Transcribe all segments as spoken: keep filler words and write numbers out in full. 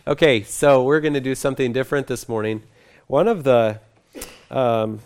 Okay, so we're going to do something different this morning. One of the, um,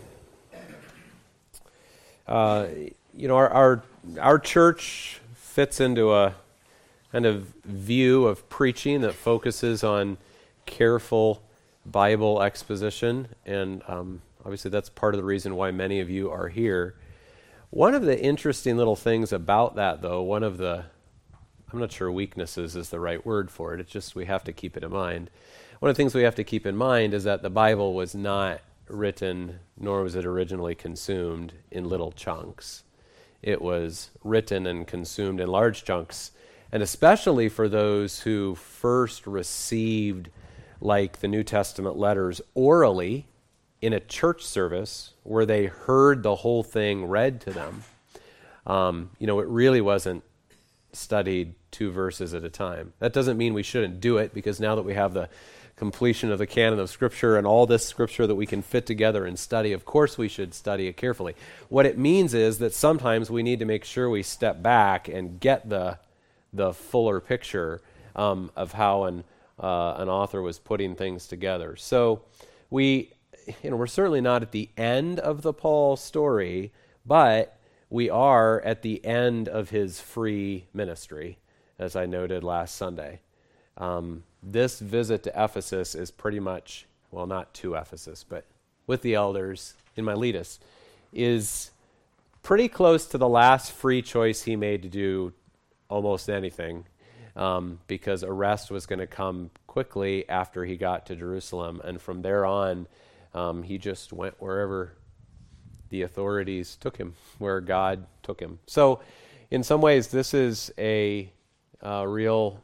uh, you know, our, our our church fits into a kind of view of preaching that focuses on careful Bible exposition, and um, obviously that's part of the reason why many of you are here. One of the interesting little things about that, though, one of the I'm not sure weaknesses is the right word for it. It's just we have to keep it in mind. One of the things we have to keep in mind is that the Bible was not written, nor was it originally consumed in little chunks. It was written and consumed in large chunks, and especially for those who first received, like the New Testament letters, orally in a church service where they heard the whole thing read to them. Um, you know, it really wasn't studied two verses at a time. That doesn't mean we shouldn't do it, because now that we have the completion of the canon of Scripture and all this Scripture that we can fit together and study, of course we should study it carefully. What it means is that sometimes we need to make sure we step back and get the the fuller picture um, of how an uh, an author was putting things together. So we, you know, we're certainly not at the end of the Paul story, but we are at the end of his free ministry, as I noted last Sunday. Um, this visit to Ephesus is pretty much, well, not to Ephesus, but with the elders in Miletus, is pretty close to the last free choice he made to do almost anything, um, because arrest was going to come quickly after he got to Jerusalem, and from there on, um, he just went wherever the authorities took him, where God took him. So in some ways, this is a, a real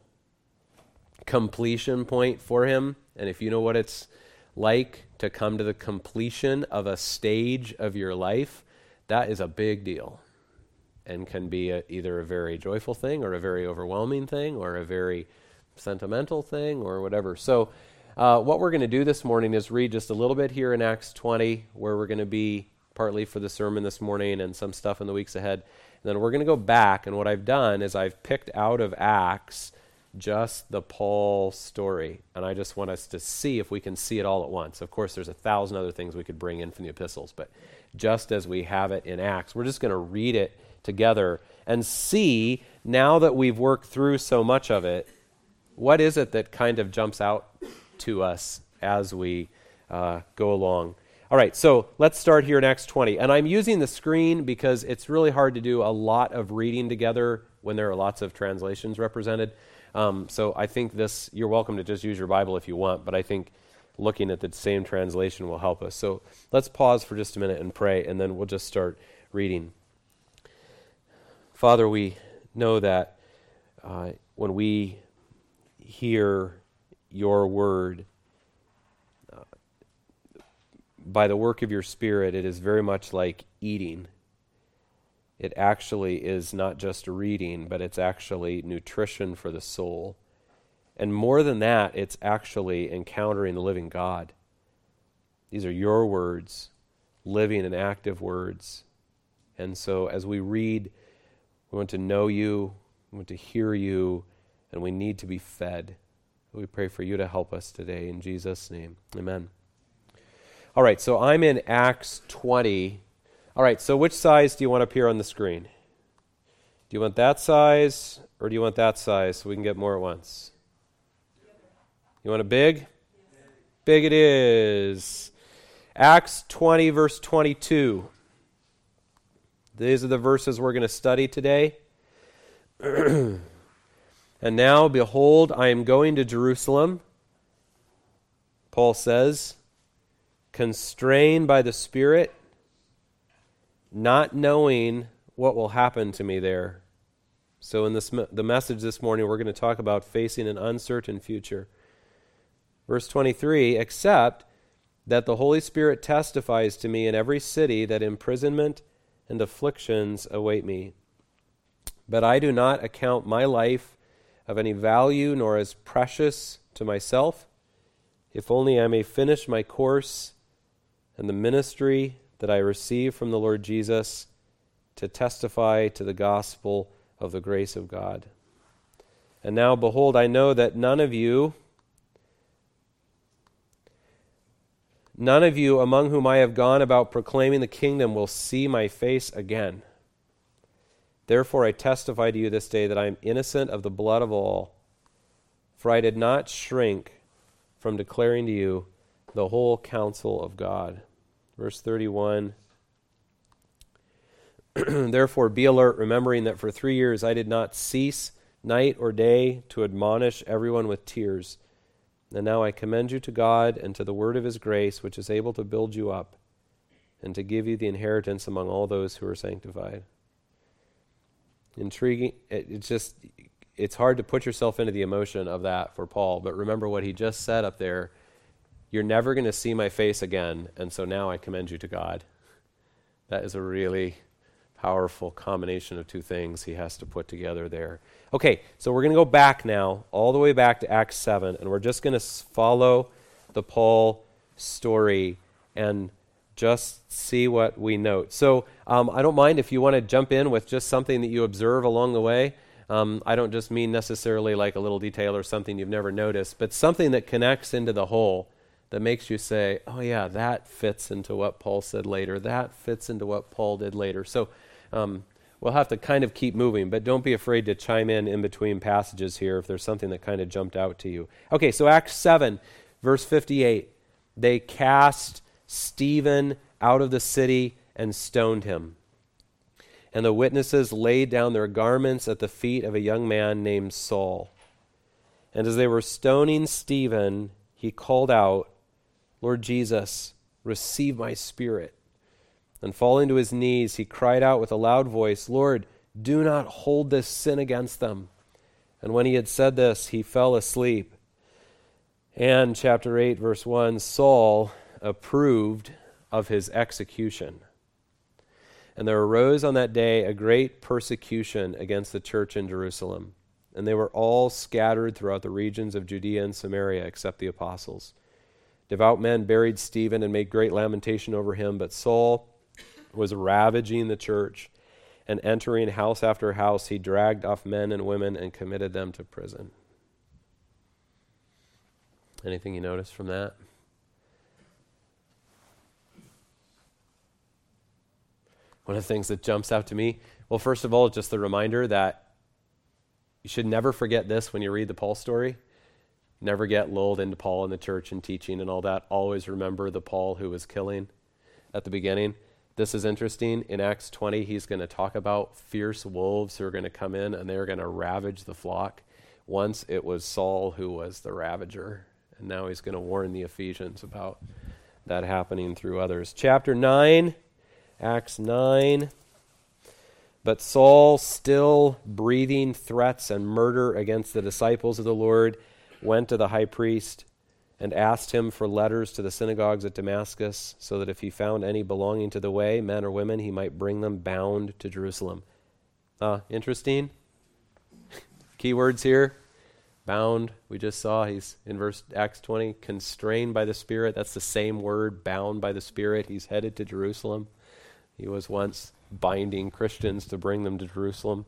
completion point for him. And if you know what it's like to come to the completion of a stage of your life, that is a big deal and can be a, either a very joyful thing or a very overwhelming thing or a very sentimental thing or whatever. So uh, what we're going to do this morning is read just a little bit here in Acts twenty, where we're going to be partly for the sermon this morning and some stuff in the weeks ahead. And then we're going to go back, and what I've done is I've picked out of Acts just the Paul story, and I just want us to see if we can see it all at once. Of course, there's a thousand other things we could bring in from the epistles, but just as we have it in Acts, we're just going to read it together and see, now that we've worked through so much of it, what is it that kind of jumps out to us as we uh, go along. All right, so let's start here in Acts twenty. And I'm using the screen because it's really hard to do a lot of reading together when there are lots of translations represented. Um, so I think this, you're welcome to just use your Bible if you want, but I think looking at the same translation will help us. So let's pause for just a minute and pray, and then we'll just start reading. Father, we know that uh, when we hear your word, by the work of your Spirit, it is very much like eating. It actually is not just reading, but it's actually nutrition for the soul. And more than that, it's actually encountering the living God. These are your words, living and active words. And so as we read, we want to know you, we want to hear you, and we need to be fed. We pray for you to help us today in Jesus' name. Amen. All right, so I'm in Acts twenty. All right, so which size do you want up here on the screen? Do you want that size, or do you want that size so we can get more at once? You want it big? Big it is. Acts twenty, verse twenty-two. These are the verses we're going to study today. And now, behold, I am going to Jerusalem, Paul says, constrained by the Spirit, not knowing what will happen to me there. So in this the message this morning, we're going to talk about facing an uncertain future. Verse twenty-three, except that the Holy Spirit testifies to me in every city that imprisonment and afflictions await me. But I do not account my life of any value, nor as precious to myself, if only I may finish my course and the ministry that I receive from the Lord Jesus to testify to the gospel of the grace of God. And now, behold, I know that none of you None of you among whom I have gone about proclaiming the kingdom will see my face again. Therefore I testify to you this day that I am innocent of the blood of all, for I did not shrink from declaring to you the whole counsel of God. Verse thirty-one, therefore be alert, remembering that for three years I did not cease night or day to admonish everyone with tears. And now I commend you to God and to the word of his grace, which is able to build you up and to give you the inheritance among all those who are sanctified. Intriguing. It, it's just, it's hard to put yourself into the emotion of that for Paul, but remember what he just said up there. You're never going to see my face again, and so now I commend you to God. That is a really powerful combination of two things he has to put together there. Okay, so we're going to go back now, all the way back to Acts seven, and we're just going to follow the Paul story and just see what we note. So um, I don't mind if you want to jump in with just something that you observe along the way. Um, I don't just mean necessarily like a little detail or something you've never noticed, but something that connects into the whole that makes you say, oh yeah, that fits into what Paul said later. That fits into what Paul did later. So um, we'll have to kind of keep moving, but don't be afraid to chime in in between passages here if there's something that kind of jumped out to you. Okay, so Acts seven, verse fifty-eight. They cast Stephen out of the city and stoned him. And the witnesses laid down their garments at the feet of a young man named Saul. And as they were stoning Stephen, he called out, Lord Jesus, receive my spirit. And falling to his knees, he cried out with a loud voice, Lord, do not hold this sin against them. And when he had said this, he fell asleep. And chapter eight, verse one, Saul approved of his execution. And there arose on that day a great persecution against the church in Jerusalem. And they were all scattered throughout the regions of Judea and Samaria, except the apostles. Devout men buried Stephen and made great lamentation over him, but Saul was ravaging the church, and entering house after house, he dragged off men and women and committed them to prison. Anything you notice from that? One of the things that jumps out to me, well, first of all, just the reminder that you should never forget this when you read the Paul story. Never get lulled into Paul and the church and teaching and all that. Always remember the Paul who was killing at the beginning. This is interesting. In Acts twenty, he's going to talk about fierce wolves who are going to come in and they're going to ravage the flock. Once it was Saul who was the ravager, and now he's going to warn the Ephesians about that happening through others. Chapter nine, Acts nine. But Saul, still breathing threats and murder against the disciples of the Lord, went to the high priest and asked him for letters to the synagogues at Damascus, so that if he found any belonging to the way, men or women, he might bring them bound to Jerusalem. Uh, interesting. Keywords here. Bound, we just saw, he's in verse Acts twenty, constrained by the Spirit. That's the same word, bound by the Spirit. He's headed to Jerusalem. He was once binding Christians to bring them to Jerusalem.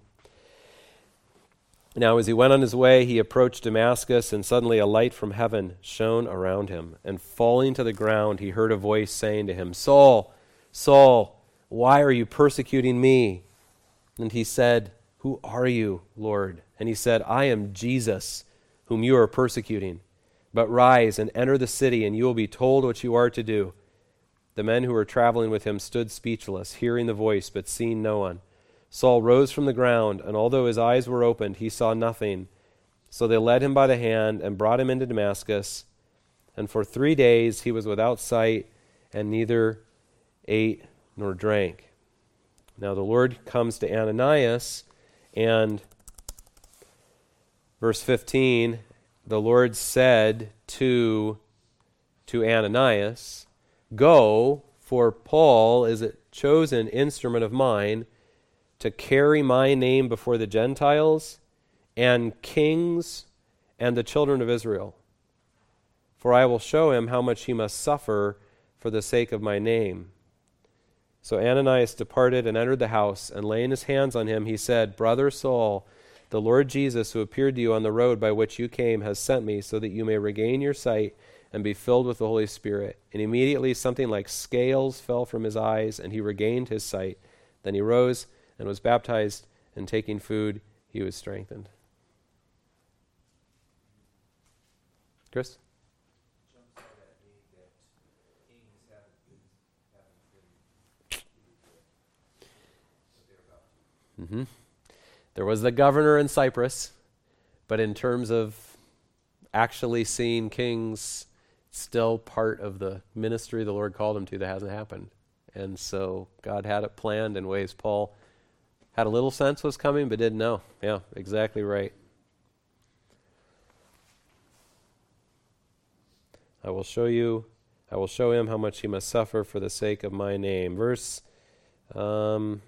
Now, as he went on his way, he approached Damascus, and suddenly a light from heaven shone around him. And falling to the ground, he heard a voice saying to him, Saul, Saul, why are you persecuting me? And he said, Who are you, Lord? And he said, I am Jesus, whom you are persecuting. But rise and enter the city, and you will be told what you are to do. The men who were traveling with him stood speechless, hearing the voice, but seeing no one. Saul rose from the ground, and although his eyes were opened, he saw nothing. So they led him by the hand and brought him into Damascus. And for three days he was without sight, and neither ate nor drank. Now the Lord comes to Ananias, and verse fifteen, the Lord said to, to Ananias, Go, for Paul is a chosen instrument of mine to carry my name before the Gentiles and kings and the children of Israel. For I will show him how much he must suffer for the sake of my name. So Ananias departed and entered the house, and laying his hands on him, he said, Brother Saul, the Lord Jesus, who appeared to you on the road by which you came, has sent me so that you may regain your sight and be filled with the Holy Spirit. And immediately something like scales fell from his eyes, and he regained his sight. Then he rose and was baptized, and taking food, he was strengthened. Chris? Mm-hmm. There was the governor in Cyprus, but in terms of actually seeing kings, still part of the ministry the Lord called him to that hasn't happened. And so God had it planned in ways Paul had a little sense was coming, but didn't know. Yeah, exactly right. I will show you, I will show him how much he must suffer for the sake of my name. Verse um,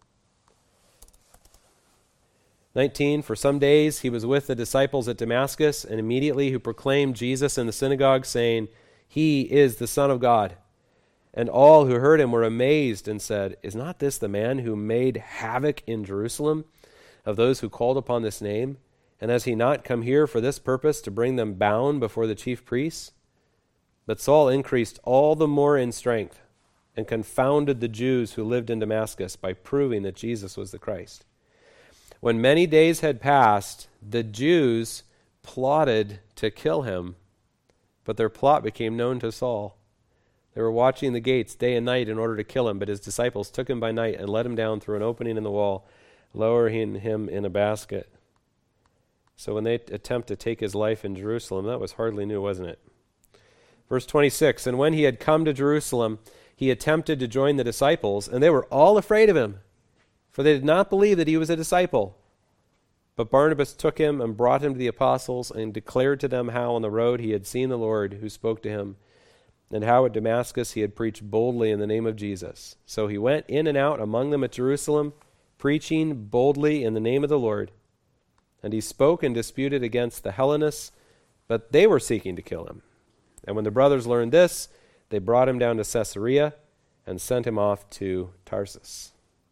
nineteen, for some days he was with the disciples at Damascus, and immediately he proclaimed Jesus in the synagogue, saying, he is the Son of God. And all who heard him were amazed and said, is not this the man who made havoc in Jerusalem of those who called upon this name? And has he not come here for this purpose, to bring them bound before the chief priests? But Saul increased all the more in strength and confounded the Jews who lived in Damascus by proving that Jesus was the Christ. When many days had passed, the Jews plotted to kill him, but their plot became known to Saul. They were watching the gates day and night in order to kill him, but his disciples took him by night and let him down through an opening in the wall, lowering him in a basket. So when they attempt to take his life in Jerusalem, that was hardly new, wasn't it? Verse twenty-six, and when he had come to Jerusalem, he attempted to join the disciples, and they were all afraid of him, for they did not believe that he was a disciple. But Barnabas took him and brought him to the apostles and declared to them how on the road he had seen the Lord who spoke to him, and how at Damascus he had preached boldly in the name of Jesus. So he went in and out among them at Jerusalem, preaching boldly in the name of the Lord. And he spoke and disputed against the Hellenists, but they were seeking to kill him. And when the brothers learned this, they brought him down to Caesarea and sent him off to Tarsus.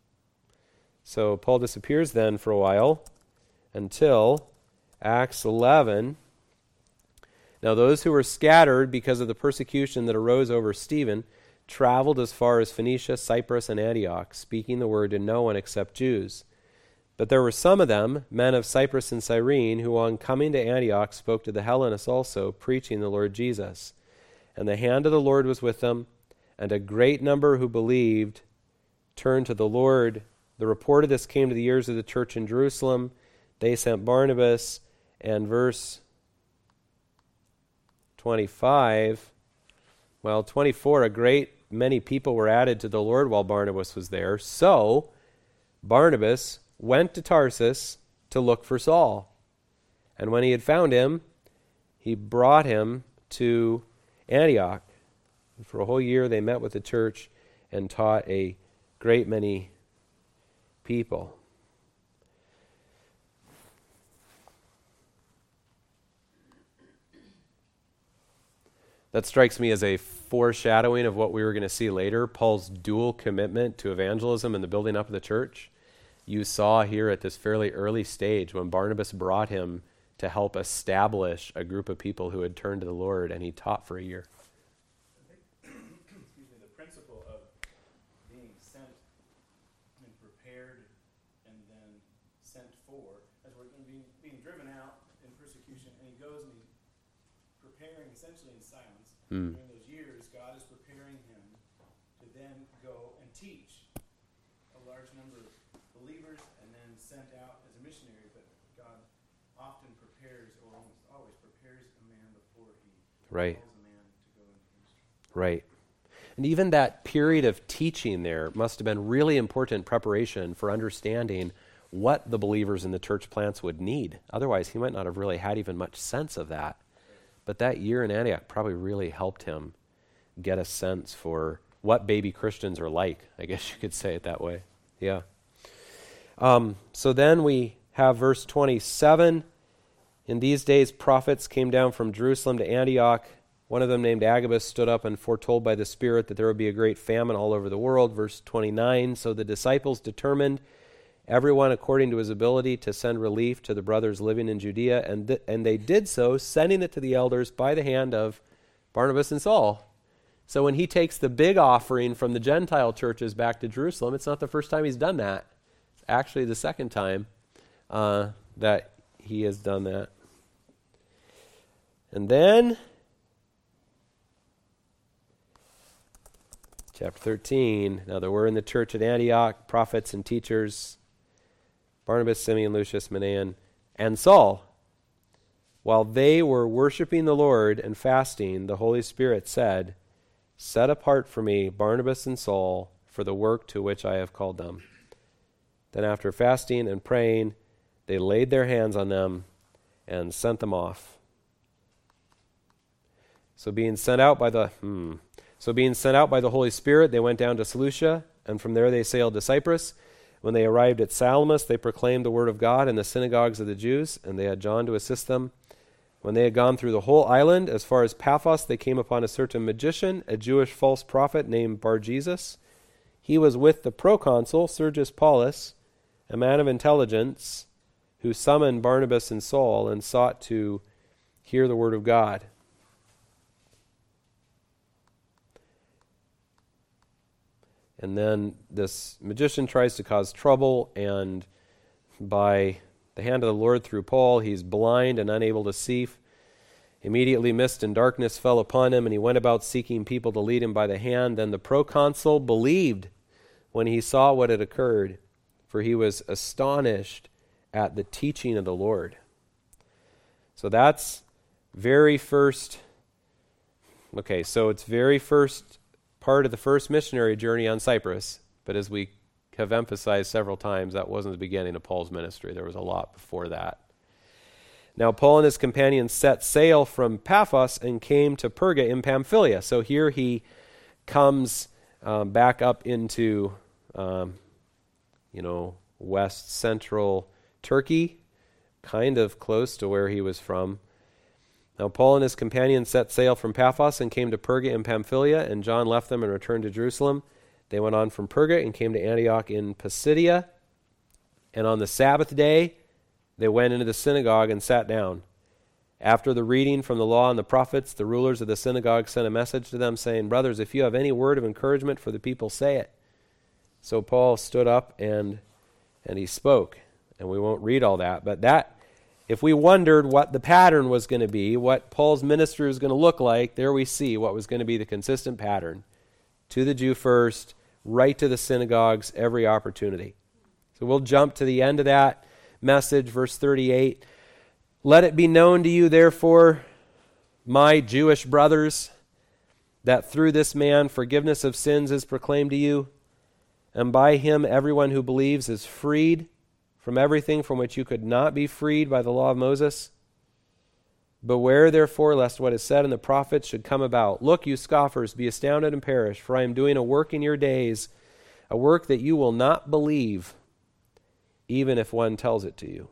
So Paul disappears then for a while until Acts eleven. Now those who were scattered because of the persecution that arose over Stephen traveled as far as Phoenicia, Cyprus, and Antioch, speaking the word to no one except Jews. But there were some of them, men of Cyprus and Cyrene, who on coming to Antioch spoke to the Hellenists also, preaching the Lord Jesus. And the hand of the Lord was with them, and a great number who believed turned to the Lord. The report of this came to the ears of the church in Jerusalem. They sent Barnabas, and verse twenty-five, well, twenty-four, a great many people were added to the Lord while Barnabas was there. So Barnabas went to Tarsus to look for Saul. And when he had found him, he brought him to Antioch. And for a whole year they met with the church and taught a great many people. That strikes me as a foreshadowing of what we were going to see later, Paul's dual commitment to evangelism and the building up of the church. You saw here at this fairly early stage when Barnabas brought him to help establish a group of people who had turned to the Lord, and he taught for a year. Excuse me, the principle of being sent and prepared and then sent for, as we're being, being driven out in persecution, and he goes and he's preparing essentially in silence. Mm. During those years, God is preparing him to then go and teach a large number of believers and then sent out as a missionary, but God often prepares, or almost always prepares a man before he Right. calls a man to go into ministry. Right. And even that period of teaching there must have been really important preparation for understanding what the believers in the church plants would need. Otherwise, he might not have really had even much sense of that. But that year in Antioch probably really helped him get a sense for what baby Christians are like. I guess you could say it that way. Yeah. Um, so then we have verse twenty-seven. In these days, prophets came down from Jerusalem to Antioch. One of them, named Agabus, stood up and foretold by the Spirit that there would be a great famine all over the world. Verse twenty-nine, so the disciples determined, everyone according to his ability, to send relief to the brothers living in Judea, and th- and they did so, sending it to the elders by the hand of Barnabas and Saul. So when he takes the big offering from the Gentile churches back to Jerusalem, it's not the first time he's done that. It's actually the second time uh, that he has done that. And then, chapter thirteen, now there were in the church at Antioch prophets and teachers, Barnabas, Simeon, Lucius, Manaen, and Saul. While they were worshiping the Lord and fasting, the Holy Spirit said, "Set apart for me Barnabas and Saul for the work to which I have called them." Then after fasting and praying, they laid their hands on them and sent them off. So being sent out by the hmm, so being sent out by the Holy Spirit, they went down to Seleucia, and from there they sailed to Cyprus. When they arrived at Salamis, they proclaimed the word of God in the synagogues of the Jews, and they had John to assist them. When they had gone through the whole island, as far as Paphos, they came upon a certain magician, a Jewish false prophet named Bar-Jesus. He was with the proconsul, Sergius Paulus, a man of intelligence, who summoned Barnabas and Saul and sought to hear the word of God. And then this magician tries to cause trouble, and by the hand of the Lord through Paul, he's blind and unable to see. Immediately mist and darkness fell upon him, and he went about seeking people to lead him by the hand. Then the proconsul believed when he saw what had occurred, for he was astonished at the teaching of the Lord. So that's very first, okay, so it's very first part of the first missionary journey on Cyprus, but as we have emphasized several times, that wasn't the beginning of Paul's ministry. There was a lot before that. Now Paul and his companions set sail from Paphos and came to Perga in Pamphylia. So here he comes um, back up into, um, you know, west central Turkey, kind of close to where he was from. Now Paul and his companions set sail from Paphos and came to Perga in Pamphylia, and John left them and returned to Jerusalem. They went on from Perga and came to Antioch in Pisidia. And on the Sabbath day, they went into the synagogue and sat down. After the reading from the law and the prophets, the rulers of the synagogue sent a message to them saying, "Brothers, if you have any word of encouragement for the people, say it." So Paul stood up and and he spoke. And we won't read all that, but that, if we wondered what the pattern was going to be, what Paul's ministry was going to look like, there we see what was going to be the consistent pattern. To the Jew first, right to the synagogues, every opportunity. So we'll jump to the end of that message, verse thirty-eight. "Let it be known to you, therefore, my Jewish brothers, that through this man forgiveness of sins is proclaimed to you, and by him everyone who believes is freed from everything from which you could not be freed by the law of Moses. Beware, therefore, lest what is said in the prophets should come about. Look, you scoffers, be astounded and perish, for I am doing a work in your days, a work that you will not believe, even if one tells it to you."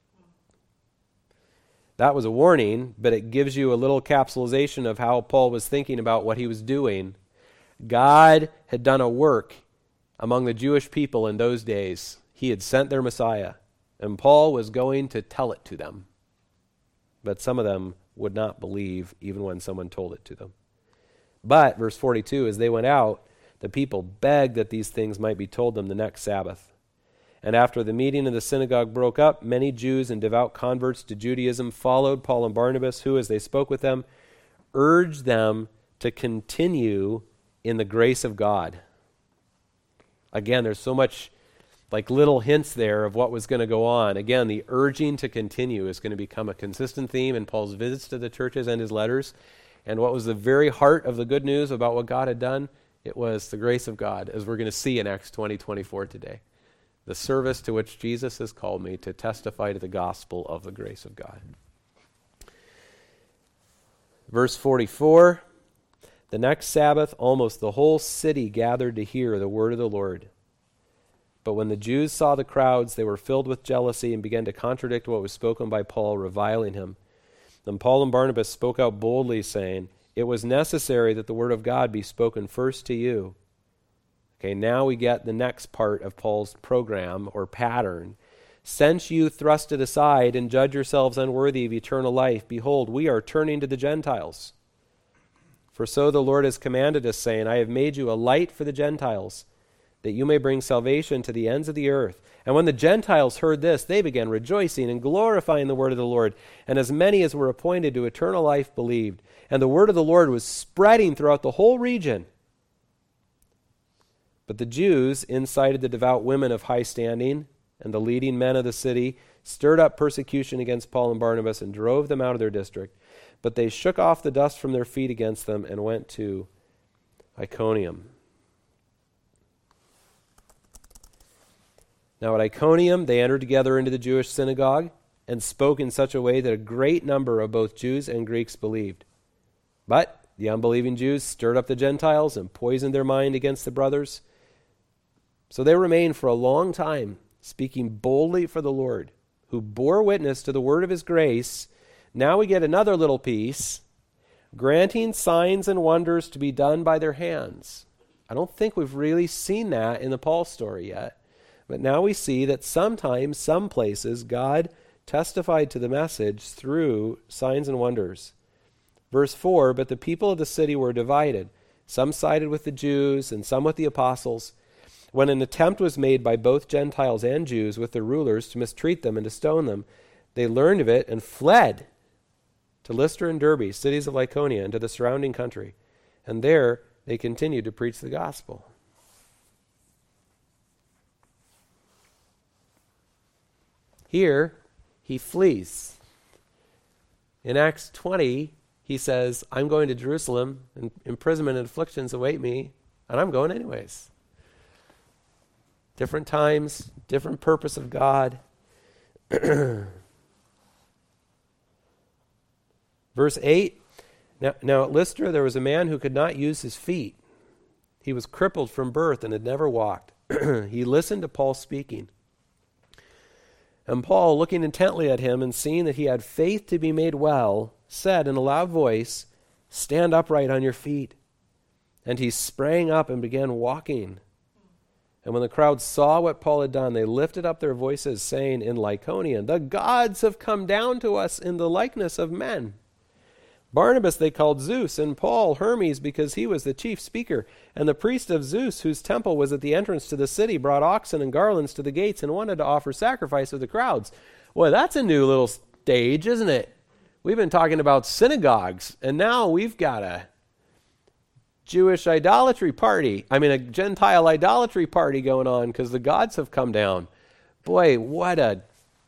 That was a warning, but it gives you a little capsulization of how Paul was thinking about what he was doing. God had done a work among the Jewish people in those days. He had sent their Messiah, and Paul was going to tell it to them. But some of them would not believe even when someone told it to them. But, verse forty-two, as they went out, the people begged that these things might be told them the next Sabbath. And after the meeting of the synagogue broke up, many Jews and devout converts to Judaism followed Paul and Barnabas, who, as they spoke with them, urged them to continue in the grace of God. Again, there's so much like little hints there of what was going to go on. Again, the urging to continue is going to become a consistent theme in Paul's visits to the churches and his letters. And what was the very heart of the good news about what God had done? It was the grace of God, as we're going to see in Acts twenty twenty-four today. The service to which Jesus has called me to testify to the gospel of the grace of God. Verse forty-four, "The next Sabbath, almost the whole city gathered to hear the word of the Lord. But when the Jews saw the crowds, they were filled with jealousy and began to contradict what was spoken by Paul, reviling him. Then Paul and Barnabas spoke out boldly, saying, 'It was necessary that the word of God be spoken first to you.'" Okay, now we get the next part of Paul's program or pattern. "Since you thrust it aside and judge yourselves unworthy of eternal life, behold, we are turning to the Gentiles. For so the Lord has commanded us, saying, I have made you a light for the Gentiles, that you may bring salvation to the ends of the earth. And when the Gentiles heard this, they began rejoicing and glorifying the word of the Lord. And as many as were appointed to eternal life believed. And the word of the Lord was spreading throughout the whole region. But the Jews incited the devout women of high standing, and the leading men of the city stirred up persecution against Paul and Barnabas and drove them out of their district. But they shook off the dust from their feet against them and went to Iconium. Now at Iconium they entered together into the Jewish synagogue and spoke in such a way that a great number of both Jews and Greeks believed. But the unbelieving Jews stirred up the Gentiles and poisoned their mind against the brothers. So they remained for a long time, speaking boldly for the Lord, who bore witness to the word of his grace. Now we get another little piece, granting signs and wonders to be done by their hands. I don't think we've really seen that in the Paul story yet. But now we see that sometimes, some places, God testified to the message through signs and wonders. Verse four, but the people of the city were divided. Some sided with the Jews and some with the apostles. When an attempt was made by both Gentiles and Jews with their rulers to mistreat them and to stone them, they learned of it and fled to Lystra and Derbe, cities of Lycaonia, and to the surrounding country. And there they continued to preach the gospel. Here, he flees. In Acts twenty, he says, I'm going to Jerusalem, and imprisonment and afflictions await me, and I'm going anyways. Different times, different purpose of God. Verse eight, now, now at Lystra there was a man who could not use his feet. He was crippled from birth and had never walked. He listened to Paul speaking. And Paul, looking intently at him and seeing that he had faith to be made well, said in a loud voice, stand upright on your feet. And he sprang up and began walking. And when the crowd saw what Paul had done, they lifted up their voices, saying in Lycaonian, the gods have come down to us in the likeness of men. Barnabas they called Zeus, and Paul Hermes, because he was the chief speaker. And the priest of Zeus, whose temple was at the entrance to the city, brought oxen and garlands to the gates and wanted to offer sacrifice to the crowds. Well, that's a new little stage, isn't it? We've been talking about synagogues, and now we've got a Jewish idolatry party. I mean, a Gentile idolatry party going on because the gods have come down. Boy, what a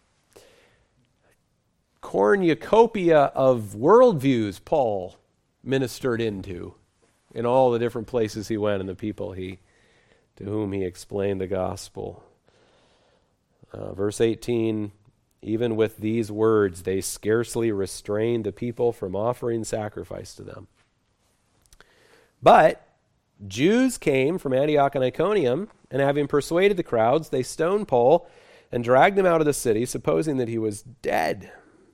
cornucopia of worldviews Paul ministered into in all the different places he went and the people he to whom he explained the gospel. Uh, verse eighteen, even with these words, they scarcely restrained the people from offering sacrifice to them. But Jews came from Antioch and Iconium, and having persuaded the crowds, they stoned Paul and dragged him out of the city, supposing that he was dead.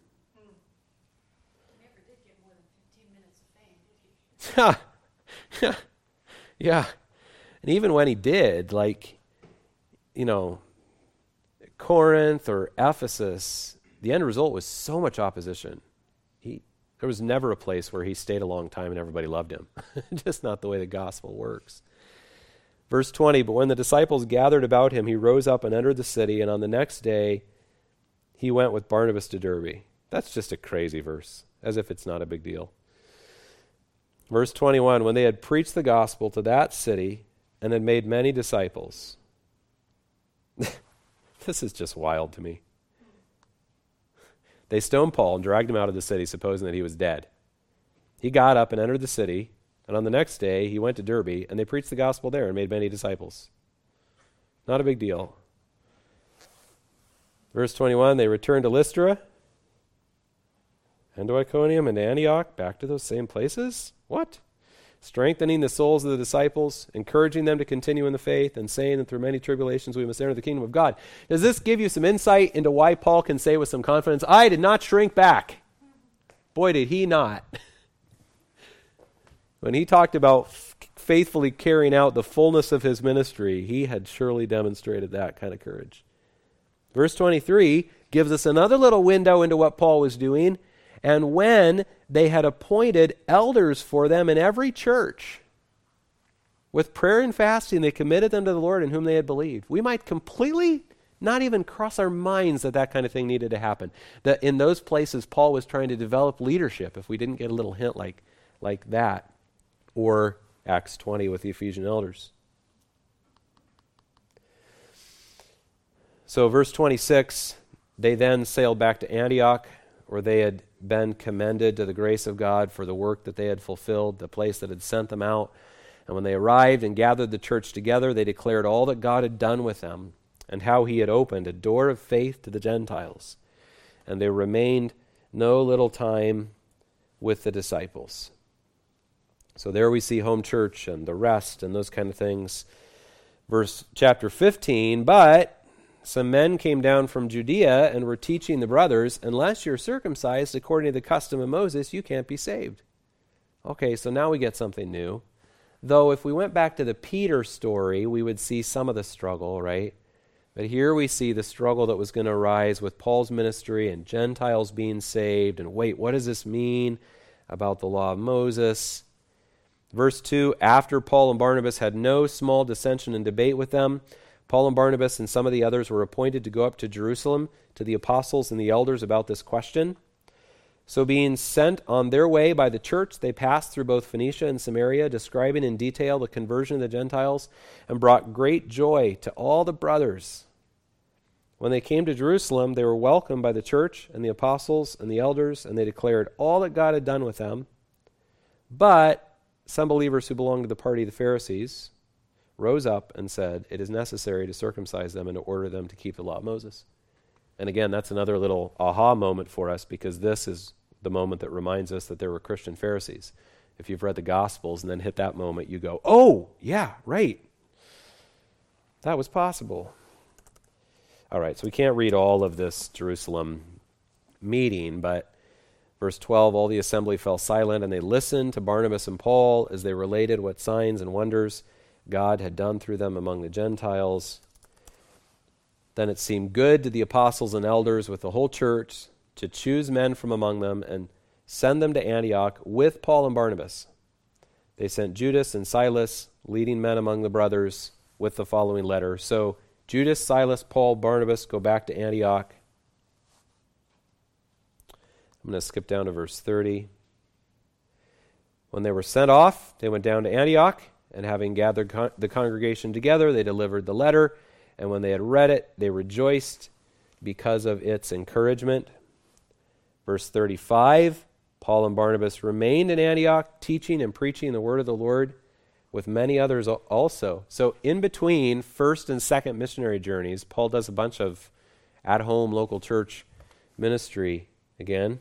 Yeah, yeah. And even when he did, like, you know, Corinth or Ephesus, the end result was so much opposition. He, there was never a place where he stayed a long time and everybody loved him. Just not the way the gospel works. Verse twenty, but when the disciples gathered about him, he rose up and entered the city, and on the next day he went with Barnabas to Derbe. That's just a crazy verse, as if it's not a big deal. Verse twenty-one, when they had preached the gospel to that city and had made many disciples. This is just wild to me. They stoned Paul and dragged him out of the city, supposing that he was dead. He got up and entered the city, and on the next day he went to Derbe, and they preached the gospel there and made many disciples. Not a big deal. Verse twenty-one, they returned to Lystra and to Iconium and to Antioch, back to those same places. What? Strengthening the souls of the disciples, encouraging them to continue in the faith, and saying that through many tribulations we must enter the kingdom of God. Does this give you some insight into why Paul can say with some confidence, I did not shrink back? Boy, did he not. When he talked about f- faithfully carrying out the fullness of his ministry, he had surely demonstrated that kind of courage. Verse twenty-three gives us another little window into what Paul was doing. and when they had appointed elders for them in every church, with prayer and fasting, they committed them to the Lord in whom they had believed. We might completely not even cross our minds that that kind of thing needed to happen. That in those places, Paul was trying to develop leadership, if we didn't get a little hint like, like that. Or Acts twenty with the Ephesian elders. So verse twenty-six, they then sailed back to Antioch, where they had been commended to the grace of God for the work that they had fulfilled, the place that had sent them out. And when they arrived and gathered the church together, they declared all that God had done with them, and how he had opened a door of faith to the Gentiles. And they remained no little time with the disciples. So there we see home church and the rest and those kind of things. Verse chapter fifteen, but some men came down from Judea and were teaching the brothers, unless you're circumcised according to the custom of Moses, you can't be saved. Okay, so now we get something new. Though if we went back to the Peter story, we would see some of the struggle, right? But here we see the struggle that was going to arise with Paul's ministry and Gentiles being saved. And wait, what does this mean about the law of Moses? Verse two, after Paul and Barnabas had no small dissension and debate with them, Paul and Barnabas and some of the others were appointed to go up to Jerusalem to the apostles and the elders about this question. So being sent on their way by the church, they passed through both Phoenicia and Samaria, describing in detail the conversion of the Gentiles, and brought great joy to all the brothers. When they came to Jerusalem, they were welcomed by the church and the apostles and the elders, and they declared all that God had done with them. But some believers who belonged to the party of the Pharisees rose up and said, it is necessary to circumcise them and to order them to keep the law of Moses. And again, that's another little aha moment for us, because this is the moment that reminds us that there were Christian Pharisees. If you've read the Gospels and then hit that moment, you go, oh, yeah, right. That was possible. All right, so we can't read all of this Jerusalem meeting, but verse twelve, all the assembly fell silent, and they listened to Barnabas and Paul as they related what signs and wonders God had done through them among the Gentiles. Then it seemed good to the apostles and elders with the whole church to choose men from among them and send them to Antioch with Paul and Barnabas. They sent Judas and Silas, leading men among the brothers, with the following letter. So Judas, Silas, Paul, Barnabas go back to Antioch. I'm going to skip down to verse thirty. When they were sent off, they went down to Antioch, and having gathered con- the congregation together, they delivered the letter. And when they had read it, they rejoiced because of its encouragement. Verse thirty-five, Paul and Barnabas remained in Antioch, teaching and preaching the word of the Lord with many others also. So in between first and second missionary journeys, Paul does a bunch of at-home local church ministry again.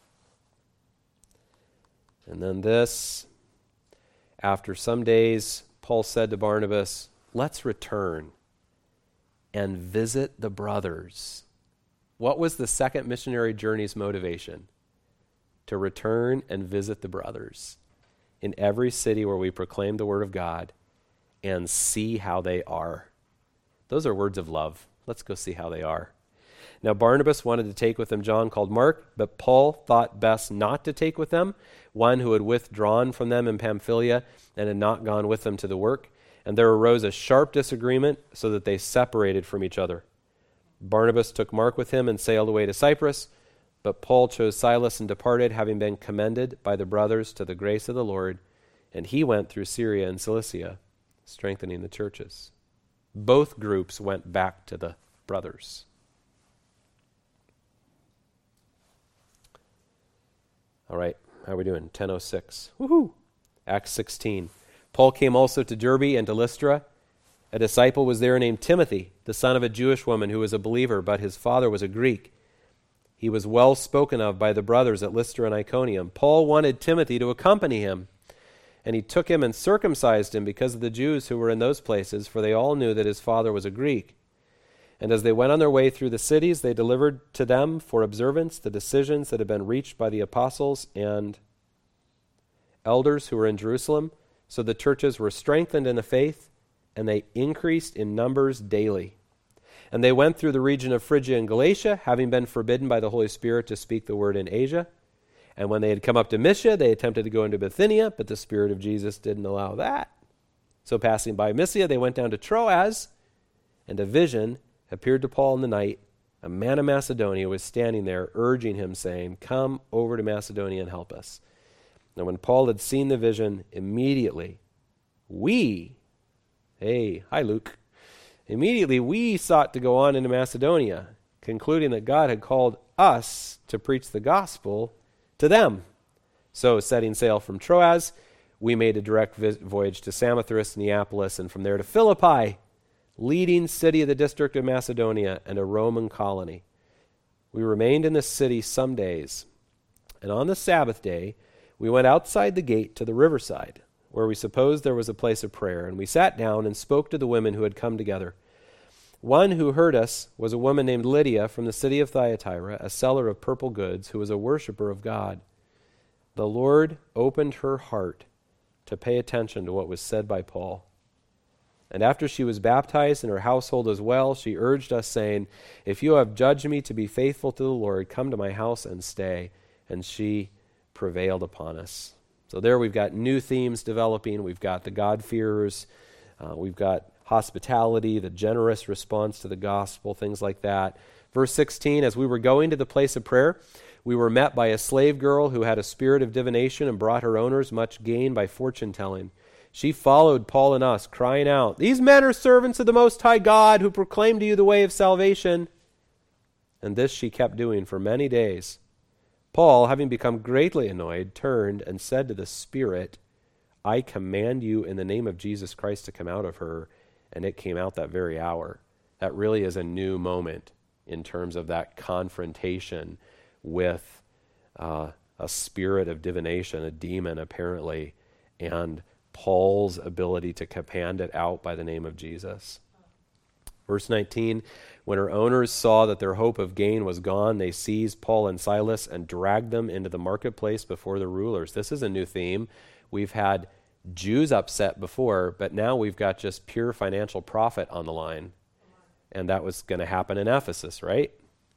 And then this, after some days, Paul said to Barnabas, let's return and visit the brothers. What was the second missionary journey's motivation? To return and visit the brothers in every city where we proclaim the word of God and see how they are. Those are words of love. Let's go see how they are. Now Barnabas wanted to take with him John called Mark, but Paul thought best not to take with them one who had withdrawn from them in Pamphylia and had not gone with them to the work. And there arose a sharp disagreement, so that they separated from each other. Barnabas took Mark with him and sailed away to Cyprus, but Paul chose Silas and departed, having been commended by the brothers to the grace of the Lord, and he went through Syria and Cilicia, strengthening the churches. Both groups went back to the brothers. All right, how are we doing? ten oh six. Woohoo! Acts sixteen. Paul came also to Derbe and to Lystra. A disciple was there named Timothy, the son of a Jewish woman who was a believer, but his father was a Greek. He was well spoken of by the brothers at Lystra and Iconium. Paul wanted Timothy to accompany him, and he took him and circumcised him because of the Jews who were in those places, for they all knew that his father was a Greek. And as they went on their way through the cities, they delivered to them for observance the decisions that had been reached by the apostles and elders who were in Jerusalem. So the churches were strengthened in the faith, and they increased in numbers daily. And they went through the region of Phrygia and Galatia, having been forbidden by the Holy Spirit to speak the word in Asia. And when they had come up to Mysia, they attempted to go into Bithynia, but the Spirit of Jesus didn't allow that. So passing by Mysia, they went down to Troas, and a vision appeared to Paul in the night. A man of Macedonia was standing there, urging him, saying, "Come over to Macedonia and help us." Now when Paul had seen the vision, immediately we, hey, hi Luke, immediately we sought to go on into Macedonia, concluding that God had called us to preach the gospel to them. So setting sail from Troas, we made a direct vis- voyage to Samothrace, Neapolis, and from there to Philippi, leading city of the district of Macedonia and a Roman colony. We remained in the city some days, and on the Sabbath day we went outside the gate to the riverside, where we supposed there was a place of prayer, and we sat down and spoke to the women who had come together. One who heard us was a woman named Lydia from the city of Thyatira, a seller of purple goods, who was a worshiper of God. The Lord opened her heart to pay attention to what was said by Paul. And after she was baptized and her household as well, she urged us, saying, "If you have judged me to be faithful to the Lord, come to my house and stay." And she prevailed upon us. So there we've got new themes developing. We've got the God-fearers. Uh, we've got hospitality, the generous response to the gospel, things like that. Verse sixteen, as we were going to the place of prayer, we were met by a slave girl who had a spirit of divination and brought her owners much gain by fortune-telling. She followed Paul and us, crying out, "These men are servants of the Most High God, who proclaim to you the way of salvation." And this she kept doing for many days. Paul, having become greatly annoyed, turned and said to the spirit, "I command you in the name of Jesus Christ to come out of her." And it came out that very hour. That really is a new moment in terms of that confrontation with uh, a spirit of divination, a demon apparently, and Paul's ability to command it out by the name of Jesus. Verse nineteen, when her owners saw that their hope of gain was gone, they seized Paul and Silas and dragged them into the marketplace before the rulers. This is a new theme. We've had Jews upset before, but now we've got just pure financial profit on the line. And that was going to happen in Ephesus, right?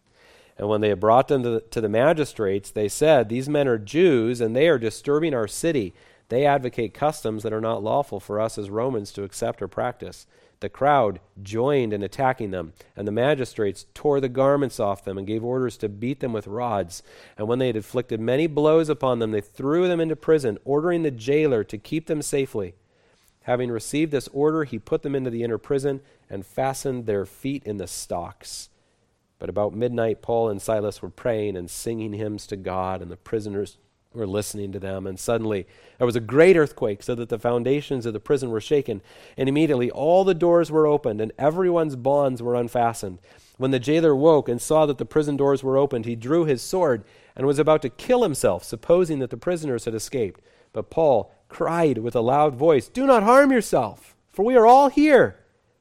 And when they had brought them to the, to the magistrates, they said, "These men are Jews, and they are disturbing our city. They advocate customs that are not lawful for us as Romans to accept or practice." The crowd joined in attacking them, and the magistrates tore the garments off them and gave orders to beat them with rods. And when they had inflicted many blows upon them, they threw them into prison, ordering the jailer to keep them safely. Having received this order, he put them into the inner prison and fastened their feet in the stocks. But about midnight, Paul and Silas were praying and singing hymns to God, and the prisoners were listening to them. And suddenly there was a great earthquake, so that the foundations of the prison were shaken. And immediately all the doors were opened, and everyone's bonds were unfastened. When the jailer woke and saw that the prison doors were opened, he drew his sword and was about to kill himself, supposing that the prisoners had escaped. But Paul cried with a loud voice, "Do not harm yourself, for we are all here."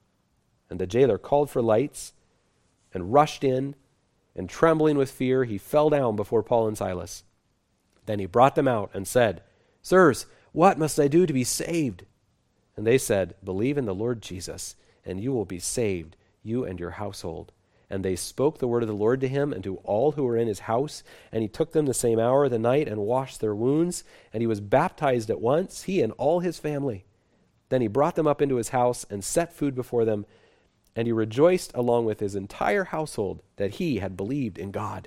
And the jailer called for lights and rushed in, and trembling with fear, he fell down before Paul and Silas. Then he brought them out and said, "Sirs, what must I do to be saved?" And they said, "Believe in the Lord Jesus, and you will be saved, you and your household." And they spoke the word of the Lord to him and to all who were in his house. And he took them the same hour of the night and washed their wounds. And he was baptized at once, he and all his family. Then he brought them up into his house and set food before them. And he rejoiced along with his entire household that he had believed in God.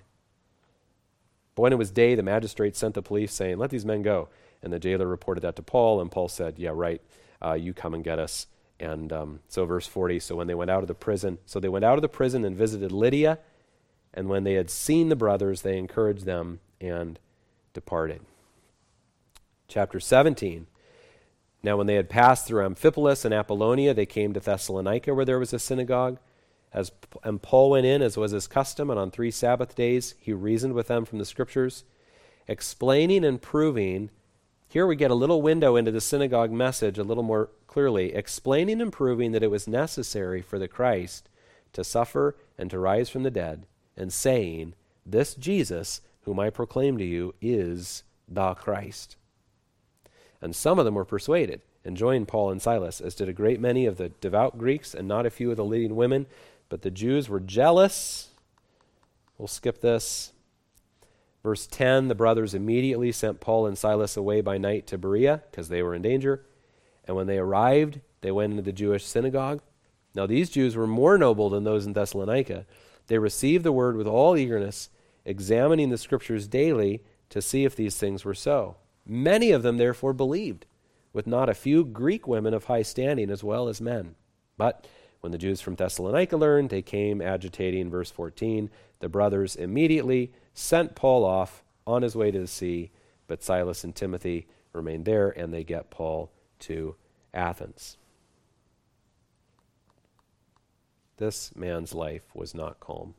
But when it was day, the magistrate sent the police, saying, "Let these men go." And the jailer reported that to Paul, and Paul said, "Yeah, right, uh, you come and get us." And um, so verse forty, so when they went out of the prison, so they went out of the prison and visited Lydia, and when they had seen the brothers, they encouraged them and departed. Chapter seventeen. Now when they had passed through Amphipolis and Apollonia, they came to Thessalonica, where there was a synagogue. As and Paul went in, as was his custom, and on three Sabbath days he reasoned with them from the Scriptures, explaining and proving. Here we get a little window into the synagogue message a little more clearly, explaining and proving that it was necessary for the Christ to suffer and to rise from the dead, and saying, "This Jesus, whom I proclaim to you, is the Christ." And some of them were persuaded and joined Paul and Silas, as did a great many of the devout Greeks and not a few of the leading women. But the Jews were jealous. We'll skip this. Verse ten, the brothers immediately sent Paul and Silas away by night to Berea because they were in danger. And when they arrived, they went into the Jewish synagogue. Now these Jews were more noble than those in Thessalonica. They received the word with all eagerness, examining the scriptures daily to see if these things were so. Many of them therefore believed, with not a few Greek women of high standing as well as men. But when the Jews from Thessalonica learned, they came agitating. Verse fourteen, the brothers immediately sent Paul off on his way to the sea, but Silas and Timothy remained there, and they get Paul to Athens. This man's life was not calm.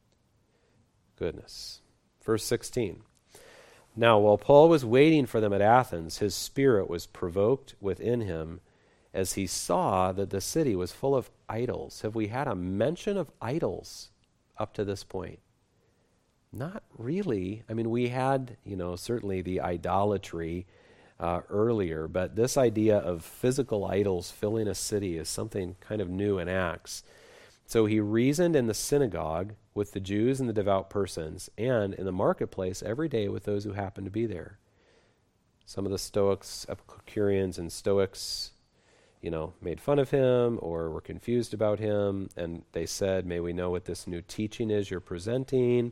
Goodness. Verse sixteen. Now, while Paul was waiting for them at Athens, his spirit was provoked within him as he saw that the city was full of idols. Have we had a mention of idols up to this point? Not really. I mean, we had, you know, certainly the idolatry uh, earlier, but this idea of physical idols filling a city is something kind of new in Acts. So he reasoned in the synagogue with the Jews and the devout persons, and in the marketplace every day with those who happened to be there. Some of the Stoics, Epicureans and Stoics, you know, made fun of him or were confused about him, and they said, may we know what this new teaching is you're presenting?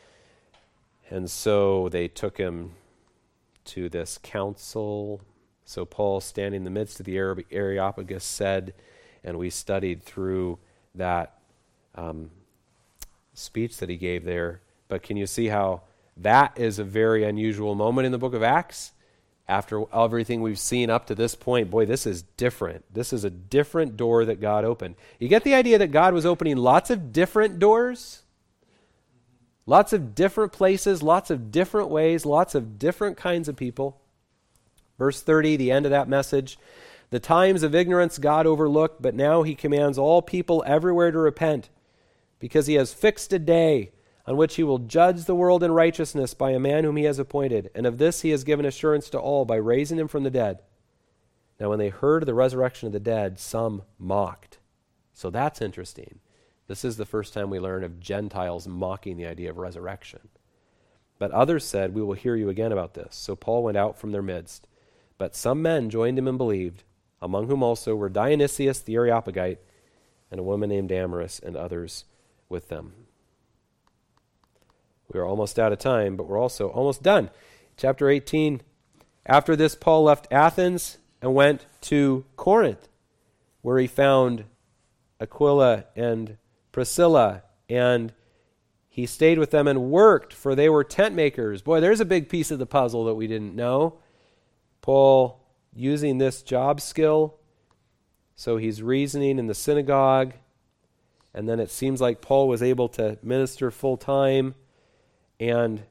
And so they took him to this council. So Paul, standing in the midst of the Areopagus, said, and we studied through that um, speech that he gave there. But can you see how that is a very unusual moment in the book of Acts? After everything we've seen up to this point, boy, this is different. This is a different door that God opened. You get the idea that God was opening lots of different doors? Lots of different places, lots of different ways, lots of different kinds of people. Verse thirty, the end of that message. The times of ignorance God overlooked, but now he commands all people everywhere to repent, because he has fixed a day on which he will judge the world in righteousness by a man whom he has appointed. And of this he has given assurance to all by raising him from the dead. Now when they heard of the resurrection of the dead, some mocked. So that's interesting. This is the first time we learn of Gentiles mocking the idea of resurrection. But others said, we will hear you again about this. So Paul went out from their midst. But some men joined him and believed, among whom also were Dionysius the Areopagite and a woman named Damaris and others with them. We are almost out of time, but we're also almost done. Chapter eighteen. After this, Paul left Athens and went to Corinth, where he found Aquila and Priscilla, and he stayed with them and worked, for they were tent makers. Boy, there's a big piece of the puzzle that we didn't know. Paul using this job skill, so he's reasoning in the synagogue, and then it seems like Paul was able to minister full time. And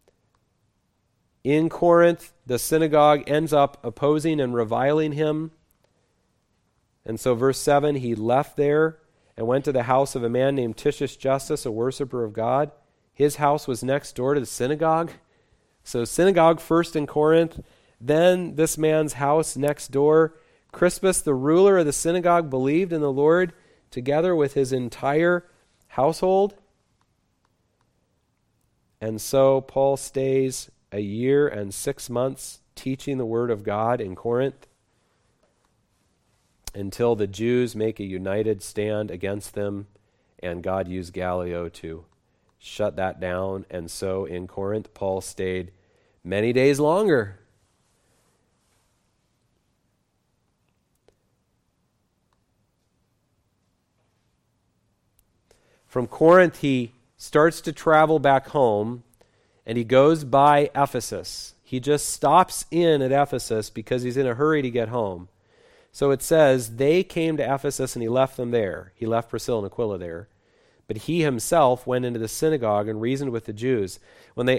in Corinth, the synagogue ends up opposing and reviling him. And so verse seven, he left there and went to the house of a man named Titius Justus, a worshiper of God. His house was next door to the synagogue. So synagogue first in Corinth, then this man's house next door. Crispus, the ruler of the synagogue, believed in the Lord together with his entire household. And so Paul stays a year and six months teaching the word of God in Corinth until the Jews make a united stand against them, and God used Gallio to shut that down. And so in Corinth, Paul stayed many days longer. From Corinth, he starts to travel back home, and he goes by Ephesus. He just stops in at Ephesus because he's in a hurry to get home. So it says, they came to Ephesus and he left them there. He left Priscilla and Aquila there. But he himself went into the synagogue and reasoned with the Jews. When they